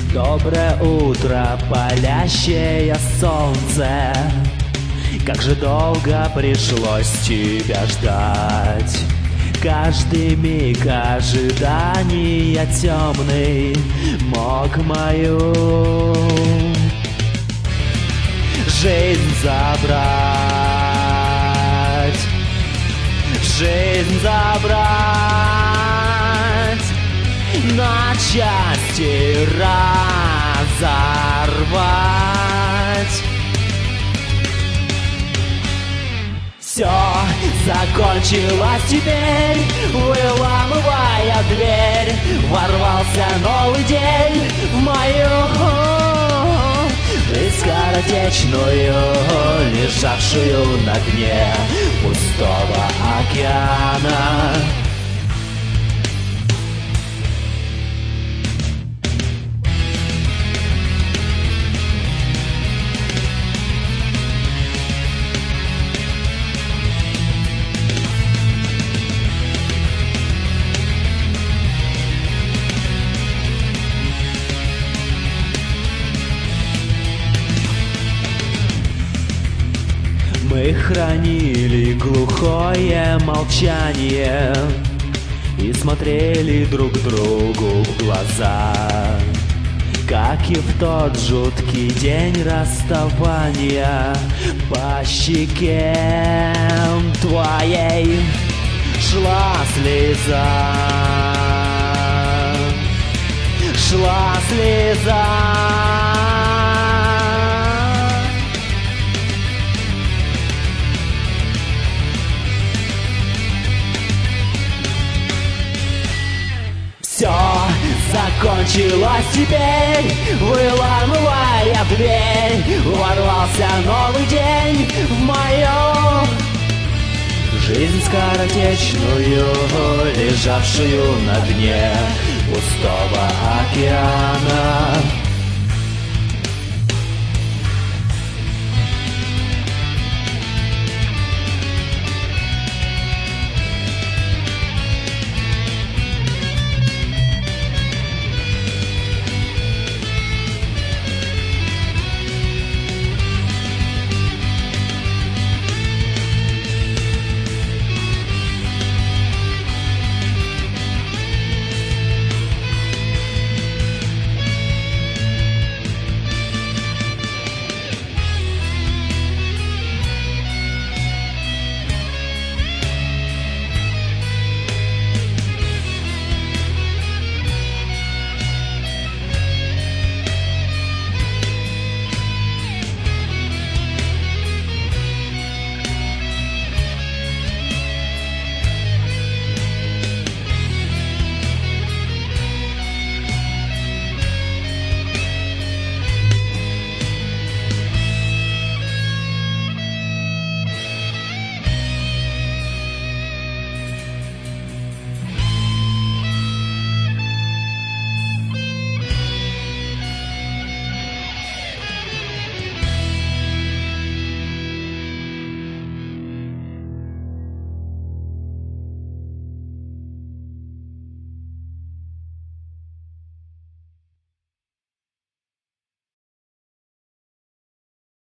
Доброе утро, палящее солнце. Как же долго пришлось тебя ждать. Каждый миг ожидания темный мог мою жизнь забрать. Жизнь забрать, на части разорвать. Все закончилось теперь, выламывая дверь. Ворвался новый день в мою жизнь скоротечную, лежавшую на дне пустого океана. Мы хранили глухое молчание и смотрели друг другу в глаза, как и в тот жуткий день расставания. По щеке твоей шла слеза, шла слеза. Все закончилось теперь, выламывая дверь. Ворвался новый день в мою жизнь скоротечную, лежавшую на дне пустого океана.